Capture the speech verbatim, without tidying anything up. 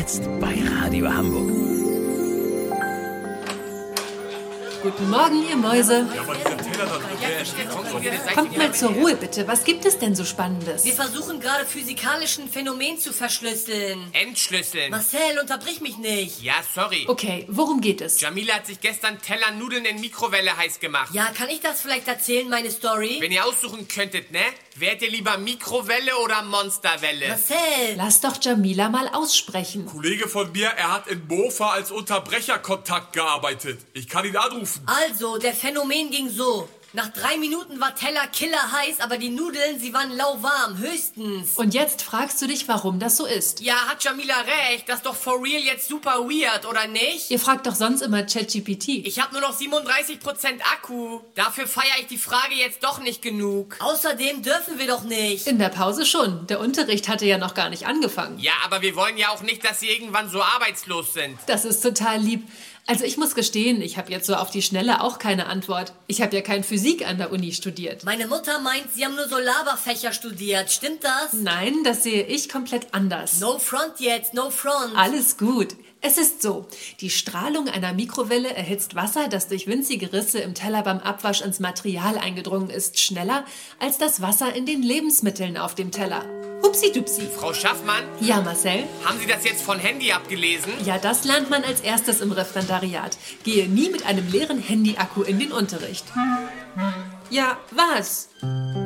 Jetzt bei Radio Hamburg. Guten Morgen, ihr Mäuse. Ja, aber dieser Teller da, der ist Kommt mal zur Ruhe, bitte. Was gibt es denn so Spannendes? Wir versuchen gerade physikalischen Phänomen zu verschlüsseln. Entschlüsseln. Marcel, unterbrich mich nicht. Ja, sorry. Okay, worum geht es? Jamila hat sich gestern Teller Nudeln in Mikrowelle heiß gemacht. Ja, kann ich das vielleicht erzählen, meine Story? Wenn ihr aussuchen könntet, ne? Wärt ihr lieber Mikrowelle oder Monsterwelle? Marcel! Lass doch Jamila mal aussprechen. Kollege von mir, er hat in Mofa als Unterbrecherkontakt gearbeitet. Ich kann ihn anrufen. Also, der Phänomen ging so. Nach drei Minuten war Teller killerheiß, aber die Nudeln, sie waren lauwarm, höchstens. Und jetzt fragst du dich, warum das so ist. Ja, hat Jamila recht. Das ist doch for real jetzt super weird, oder nicht? Ihr fragt doch sonst immer ChatGPT. Ich habe nur noch siebenunddreißig Prozent Akku. Dafür feiere ich die Frage jetzt doch nicht genug. Außerdem dürfen wir doch nicht. In der Pause schon. Der Unterricht hatte ja noch gar nicht angefangen. Ja, aber wir wollen ja auch nicht, dass sie irgendwann so arbeitslos sind. Das ist total lieb. Also ich muss gestehen, ich habe jetzt so auf die Schnelle auch keine Antwort. Ich habe ja kein Physik an der Uni studiert. Meine Mutter meint, sie haben nur so Laberfächer studiert. Stimmt das? Nein, das sehe ich komplett anders. No front jetzt, no front. Alles gut. Es ist so, die Strahlung einer Mikrowelle erhitzt Wasser, das durch winzige Risse im Teller beim Abwasch ins Material eingedrungen ist, schneller als das Wasser in den Lebensmitteln auf dem Teller. Hupsi-dupsi. Frau Schaffmann, Ja, Marcel? haben Sie das jetzt von Handy abgelesen? Ja, das lernt man als erstes im Referendariat. Gehe nie mit einem leeren Handy-Akku in den Unterricht. Ja, was?